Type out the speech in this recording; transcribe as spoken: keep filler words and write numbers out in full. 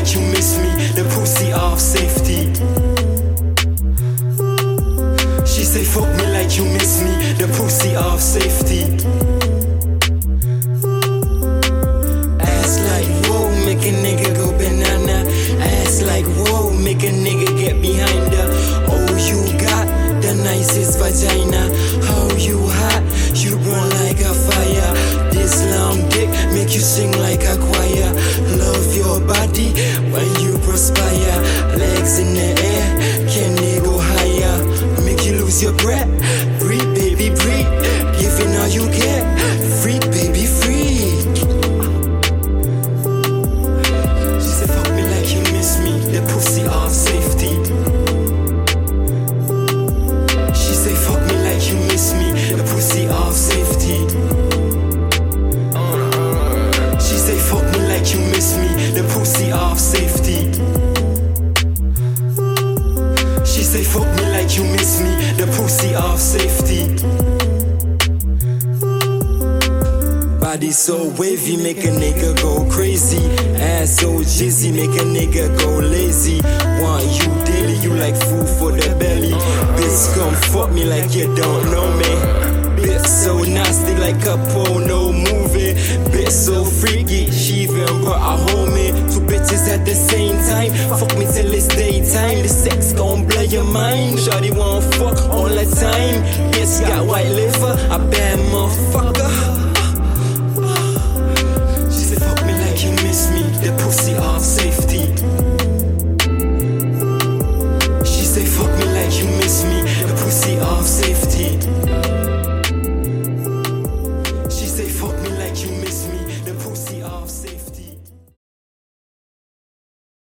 like you miss me, the pussy off safety. She say fuck me like you miss me, the pussy off safety. Ass like whoa, make a nigga go banana. Ass like whoa, make a nigga get behind her. Oh, you got the nicest vagina. How you hot, you burn like a fire. This long dick make you sing like a choir. Love your body when you perspire. Legs in the air, can they go higher? Make you lose your breath. Breathe, baby, breathe. Giving all you get. Freak, baby, freak. She said fuck me like you miss me, the pussy off safety. She say fuck me like you miss me, the pussy off safety. She say fuck me like you miss me, the pussy off safety. She say fuck me like you miss me, the pussy off safety. Body so wavy, make a nigga go crazy. Ass so jizzy, make a nigga go lazy. Want you daily, you like food for the belly. Bitch, come fuck me like you don't know me. Bitch so nasty like a porno movie. Bitch so freaky, she even brought a homie. Two bitches at the same time, fuck me till it's daytime. The sex gon' blow your mind. Shawty want fuck all the time. Bitch got white liver, a bad motherfucker.